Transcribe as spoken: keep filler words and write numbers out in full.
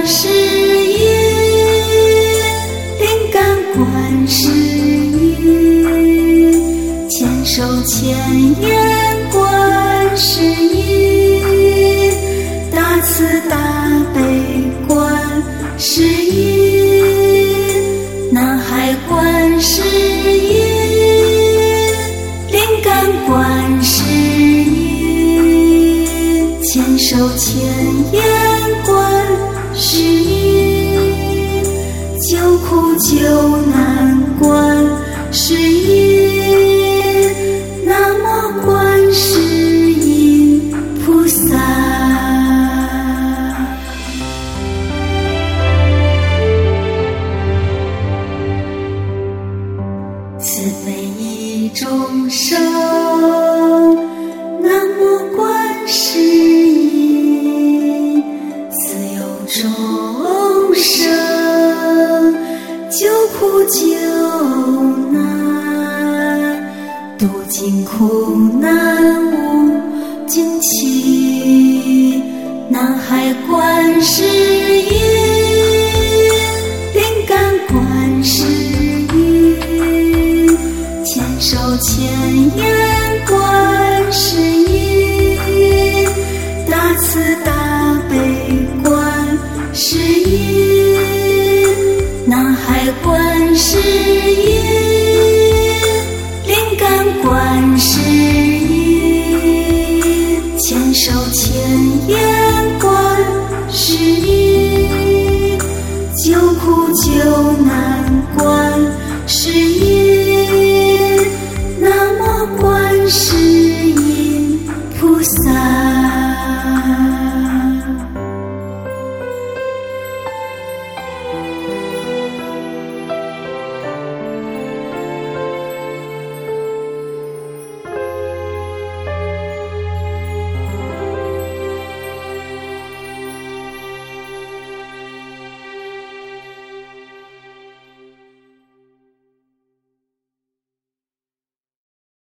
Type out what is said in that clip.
世音，灵感观世音，千手千眼观世音，大慈大悲观世音，南海观世音，灵感观世音，千手千眼观世音，救苦救难观世音，南无观世音菩萨。慈悲益众生，南无观世音，慈佑众生，救苦救难，度尽苦难无尽期，南海观世音，灵感观世音，千手千眼观世音，大慈大悲观世音，南海观世音，灵感观世音，千手千眼观世音，救苦救难观世音，南无观世音。